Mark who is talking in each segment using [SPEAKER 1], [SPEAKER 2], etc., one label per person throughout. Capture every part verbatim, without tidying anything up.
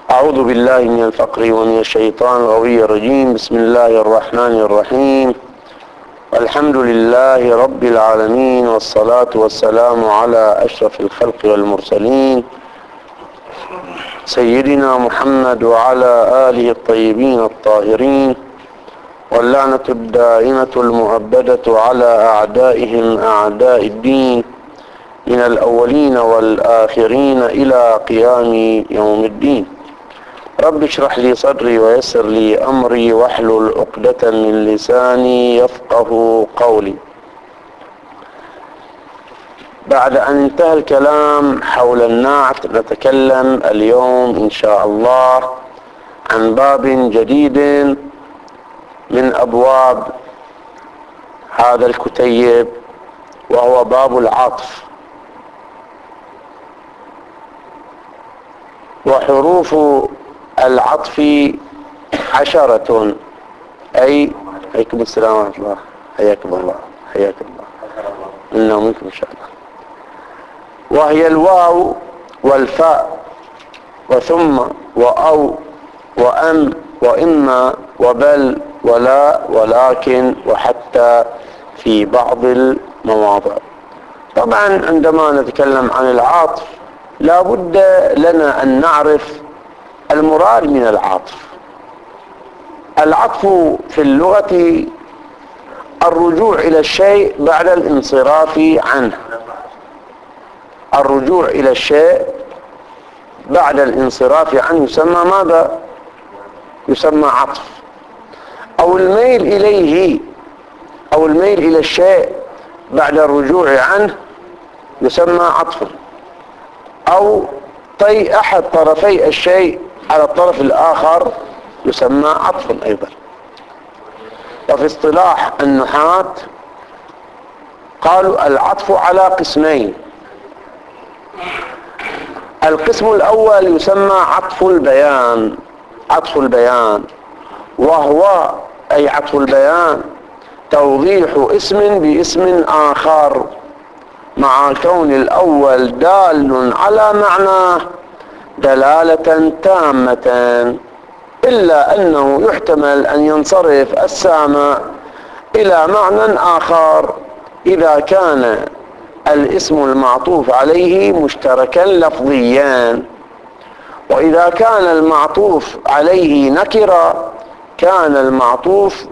[SPEAKER 1] أعوذ بالله من الفقر ومن الشيطان الغوي الرجيم. بسم الله الرحمن الرحيم. الحمد لله رب العالمين، والصلاة والسلام على أشرف الخلق والمرسلين سيدنا محمد وعلى آله الطيبين الطاهرين، واللعنة الدائمة المؤبدة على أعدائهم أعداء الدين من الأولين والآخرين إلى قيام يوم الدين. رب اشرح لي صدري ويسر لي أمري واحلل عقدة من لساني يفقه قولي. بعد أن انتهى الكلام حول النعت، نتكلم اليوم إن شاء الله عن باب جديد من أبواب هذا الكتيب، وهو باب العطف. وحروف العطف عشرة، أي عليكم السلام ورحمة الله، حياكم الله حياكم الله منا ومنكم إن شاء الله. وهي الواو والفاء وثم وأو وأم وإما وبل ولا ولكن وحتى في بعض المواضع. طبعا عندما نتكلم عن العطف لا بد لنا أن نعرف المراد من العطف. العطف في اللغة الرجوع إلى الشيء بعد الانصراف عنه. الرجوع إلى الشيء بعد الانصراف عنه يسمى ماذا؟ يسمى عطف. أو الميل إليه، أو الميل إلى الشيء بعد الرجوع عنه يسمى عطفا. أو طي أحد طرفي الشيء على الطرف الآخر يسمى عطفا أيضا. وفي اصطلاح النحاة قالوا العطف على قسمين. القسم الأول يسمى عطف البيان. عطف البيان وهو أي عطف البيان توضيح اسم باسم آخر مع كون الأول دال على معناه دلالة تامة، إلا أنه يحتمل أن ينصرف السامع إلى معنى آخر إذا كان الاسم المعطوف عليه مشتركا لفظيا. وإذا كان المعطوف عليه نكرة كان المعطوف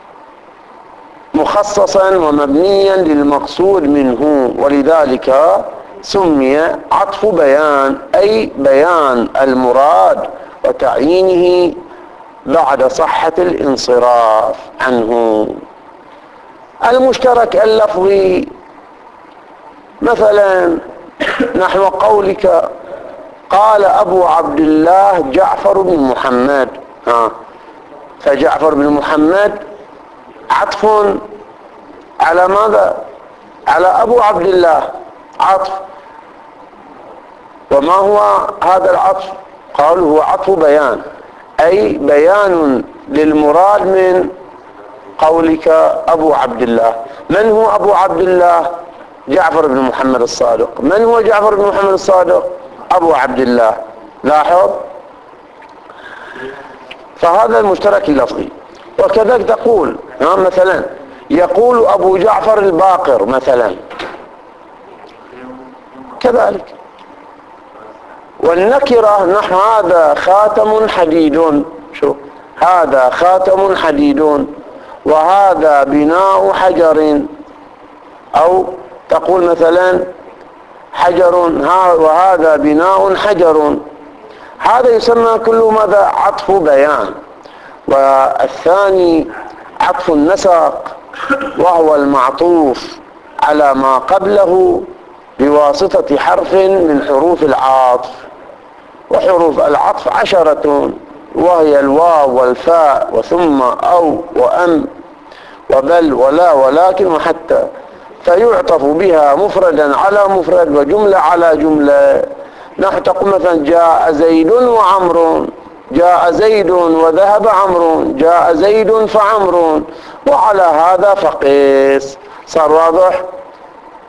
[SPEAKER 1] مخصصا ومبنيا للمقصود منه، ولذلك سمي عطف بيان، أي بيان المراد وتعيينه بعد صحة الانصراف عنه. المشترك اللفظي مثلا نحو قولك قال أبو عبد الله جعفر بن محمد، ها فجعفر بن محمد عطف على ماذا؟ على أبو عبد الله، عطف. وما هو هذا العطف؟ قالوا هو عطف بيان، أي بيان للمراد من قولك أبو عبد الله. من هو أبو عبد الله؟ جعفر بن محمد الصادق. من هو جعفر بن محمد الصادق؟ أبو عبد الله. لاحظ، فهذا المشترك اللفظي. وكذلك تقول ها مثلا يقول أبو جعفر الباقر مثلا، كذلك. والنكرة نحو هذا خاتم حديد، شوف هذا خاتم حديد وهذا بناء حجر. أو تقول مثلا حجر وهذا بناء حجر. هذا يسمى كله ماذا؟ عطف بيان. والثاني عطف النسق، وهو المعطوف على ما قبله بواسطة حرف من حروف العطف. وحروف العطف عشرة، وهي الواو والفاء وثم أو وأم وبل ولا ولكن وحتى، فيعطف بها مفردا على مفرد وجملة على جملة. نحن تقول مثلا جاء زيد وعمر، جاء زيد وذهب عمرو، جاء زيد فعمرو، وعلى هذا فقيس. صار واضح؟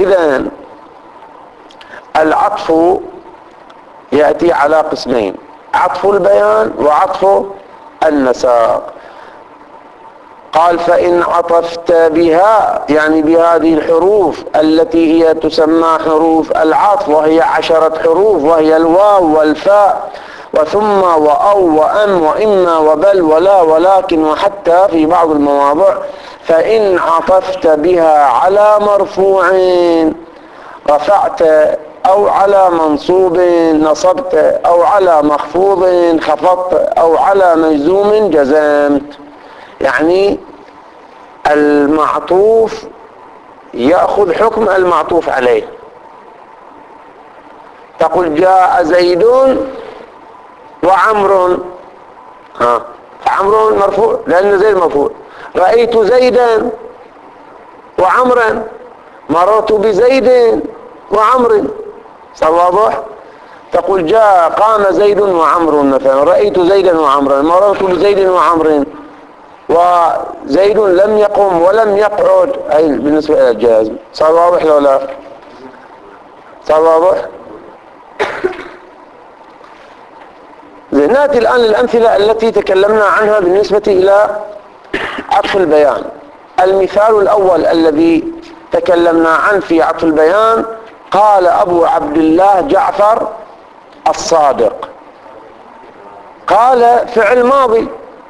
[SPEAKER 1] إذن العطف يأتي على قسمين: عطف البيان وعطف النساق. قال فإن عطفت بها يعني بهذه الحروف التي هي تسمى حروف العطف، وهي عشرة حروف، وهي الواو والفاء وثم وأو وأم وإما وبل ولا ولكن وحتى في بعض المواضع. فإن عطفت بها على مرفوع رفعت، أو على منصوب نصبت، أو على مخفوض خفضت، أو على مجزوم جزمت. يعني المعطوف يأخذ حكم المعطوف عليه. تقول جاء زيد وعمر، ها عمر مرفوع لأن زيد مرفوع. رأيت زيدا وعمرا، مررت بزيد وعمر. صار واضح؟ تقول جاء قام زيد وعمر مثلا، رأيت زيدا وعمرا، مررت بزيد وعمر. وزيد لم يقم ولم يقعد، أي بالنسبة إلى الجازم. صار واضح لو لا؟ صار واضح؟ نأتي الآن للأمثلة التي تكلمنا عنها بالنسبة إلى عطف البيان. المثال الأول الذي تكلمنا عنه في عطف البيان، قال أبو عبد الله جعفر الصادق. قال فعل ماضي،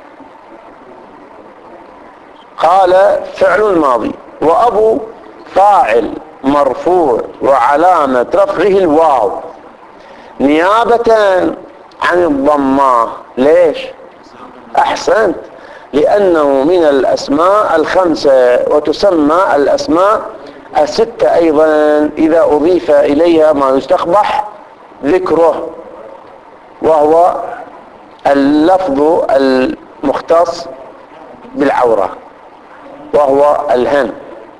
[SPEAKER 1] قال فعل ماضي، وأبو فاعل مرفوع وعلامة رفعه الواو نيابة عن الضمة. ليش؟ أحسنت، لأنه من الأسماء الخمسة، وتسمى الأسماء الستة أيضا إذا أضيف إليها ما يستقبح ذكره، وهو اللفظ المختص بالعورة، وهو الهن.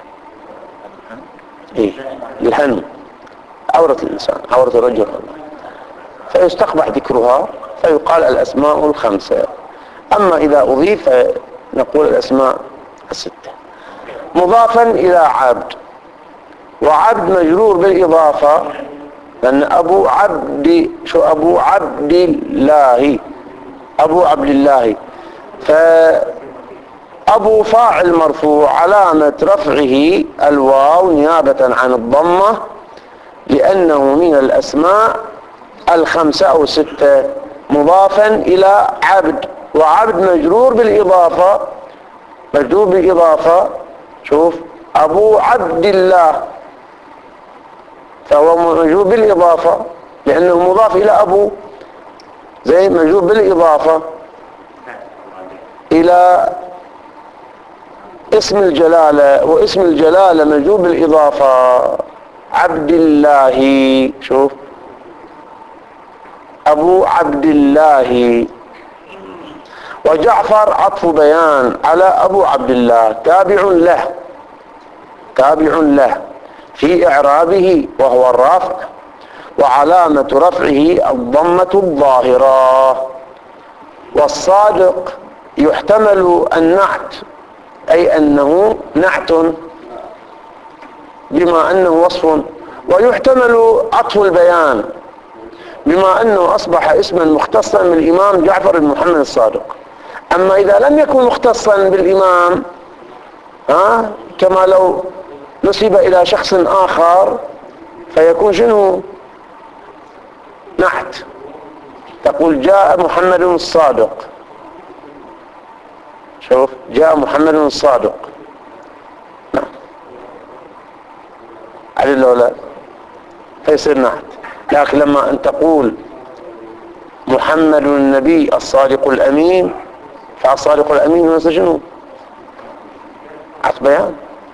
[SPEAKER 1] إيه؟ الهن عورة الإنسان، عورة الرجل، فيستقبح ذكرها فيقال الأسماء الخمسة. أما إذا أضيف نقول الأسماء الستة. مضافا إلى عبد، وعبد مجرور بالإضافة، لأن أبو عبد شو أبو عبد الله، أبو عبد الله. فأبو فاعل مرفوع علامة رفعه الواو نيابة عن الضمة، لأنه من الأسماء الخمسة أو ستة. مضافا إلى عبد، وعبد مجرور بالإضافة، مجرور بالإضافة. شوف أبو عبد الله، فهو مجرور بالإضافة لأنه مضاف إلى أبو، زي مجرور بالإضافة إلى اسم الجلالة، واسم الجلالة مجرور بالإضافة عبد الله. شوف أبو عبد الله. وجعفر عطف بيان على أبو عبد الله، تابع له، تابع له في إعرابه وهو الرفع، وعلامة رفعه الضمة الظاهرة. والصادق يحتمل النعت، أي أنه نعت بما أنه وصف، ويحتمل عطف البيان بما أنه أصبح اسما مختصا بالإمام جعفر بن محمد الصادق. أما إذا لم يكن مختصا بالإمام، ها كما لو نسب إلى شخص آخر، فيكون شنو؟ نعت. تقول جاء محمد الصادق، شوف جاء محمد الصادق، نعم على الأولى فيصير نعت. لكن لما أن تقول محمد النبي الصادق الأمين، فالصادق الأمين هو شنو؟ عطف بيان.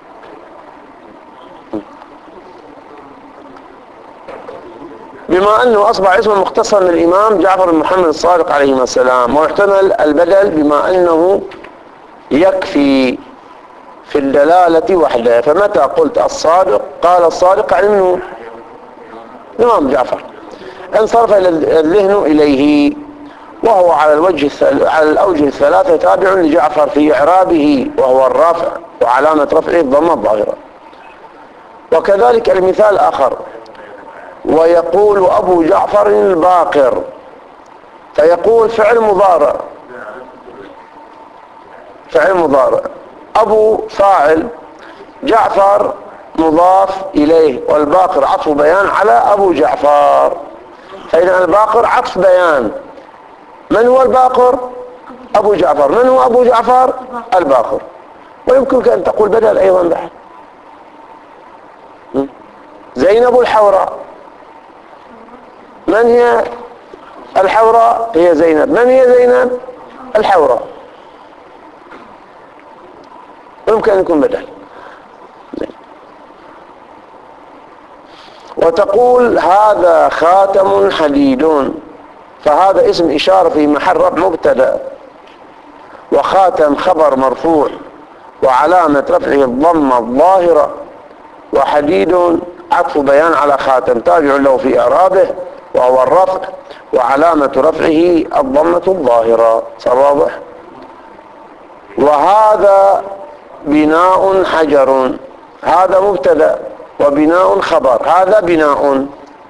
[SPEAKER 1] بما أنه أصبح اسما مختصا للإمام جعفر بن محمد الصادق عليه السلام. ويحتمل البدل بما أنه يكفي في الدلالة وحده. فمتى قلت الصادق قال الصادق عن منه الإمام جعفر، انصرف الذهن إليه، وهو على الوجه على الأوجه الثلاثة تابع لجعفر في إعرابه وهو الرافع، وعلامة رفعه الضمة الظاهرة. وكذلك المثال آخر، ويقول أبو جعفر الباقر، فيقول فعل مضارع، فعل مضارع، أبو فاعل، جعفر مضاف إليه، والباقر عطف بيان على أبو جعفر. فإذا الباقر عطف بيان. من هو الباقر؟ أبو جعفر. من هو أبو جعفر؟ الباقر. ويمكنك أن تقول بدل أيضا بعد. زينب الحوراء. من هي الحوراء؟ هي زينب. من هي زينب؟ الحوراء. يمكن أن يكون بدل. وتقول هذا خاتم حديد، فهذا اسم إشارة في محل رفع مبتدأ، وخاتم خبر مرفوع وعلامة رفعه الضمة الظاهرة، وحديد عطف بيان على خاتم تابع له في إعرابه وهو الرفع، وعلامة رفعه الضمة الظاهرة. صار واضح؟ وهذا بناء حجر، هذا مبتدأ وبناء خبر. هذا بناء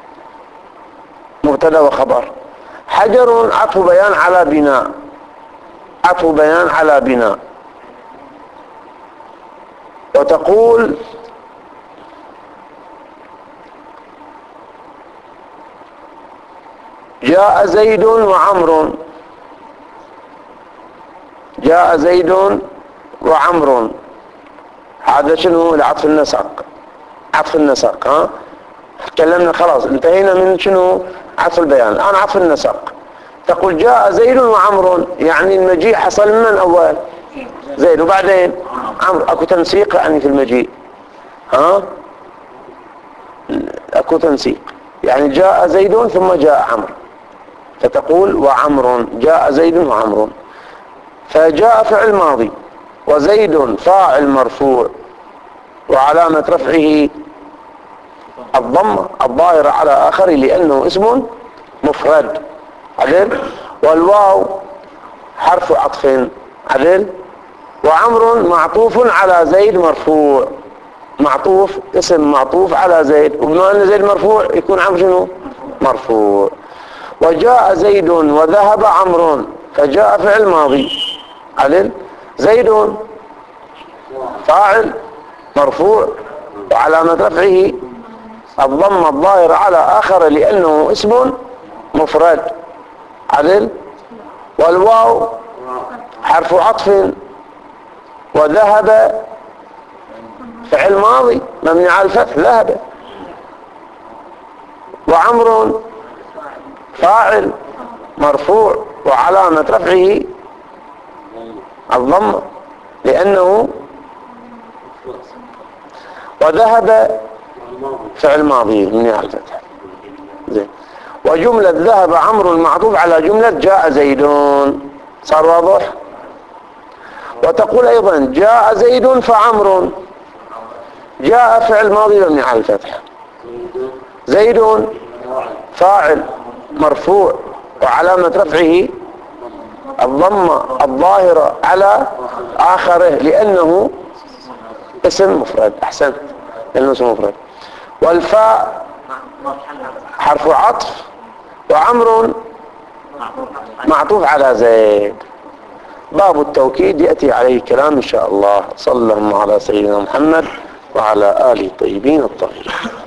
[SPEAKER 1] مبتدأ وخبر. حجر عطف بيان على بناء، عطف بيان على بناء. وتقول جاء زيد وعمر، جاء زيد وعمر، هذا شنو؟ العطف النسق، عطف النسق. ها تكلمنا خلاص، انتهينا من شنو؟ عطف البيان. الآن عطف النسق. تقول جاء زيد وعمر، يعني المجيء حصل من أول؟ زيد، وبعدين عمرو. اكو تنسيق يعني في المجيء. ها اكو تنسيق، يعني جاء زيد ثم جاء عمرو، فتقول وعمر. جاء زيد وعمر. فجاء فعل ماضي، وزيد فاعل مرفوع وعلامة رفعه الضمة الظاهرة على آخره لأنه اسم مفرد. عدل. والواو حرف عطف. عدل. وعمر معطوف على زيد مرفوع، معطوف اسم معطوف على زيد، وبما أن زيد مرفوع يكون عمرو شنو؟ مرفوع. وجاء زيد وذهب عمرو، فجاء فعل ماضي. عدل. زيد فاعل مرفوع وعلامة رفعه الضمة الظاهرة على آخر لأنه اسم مفرد. عدل. والواو حرف عطف، وذهب فعل ماضي مبني على الفتح ذهب. وعمر فاعل مرفوع وعلامة رفعه الضمة لأنه، وذهب فعل ماضي مبني على الفتح. زين. وجملة ذهب عمرو معطوف على جملة جاء زيدون. صار واضح؟ وتقول أيضا جاء زيد فعمر، جاء فعل ماضي مبني على الفتح، زيد فاعل مرفوع وعلامة رفعه الضمة الظاهرة على آخره لأنه اسم مفرد. أحسنت، لأنه اسم مفرد. والفاء حرف عطف، وعمر معطوف على زيد. باب التوكيد يأتي عليه كلام إن شاء الله. صلى الله على سيدنا محمد وعلى آله الطيبين الطاهرين.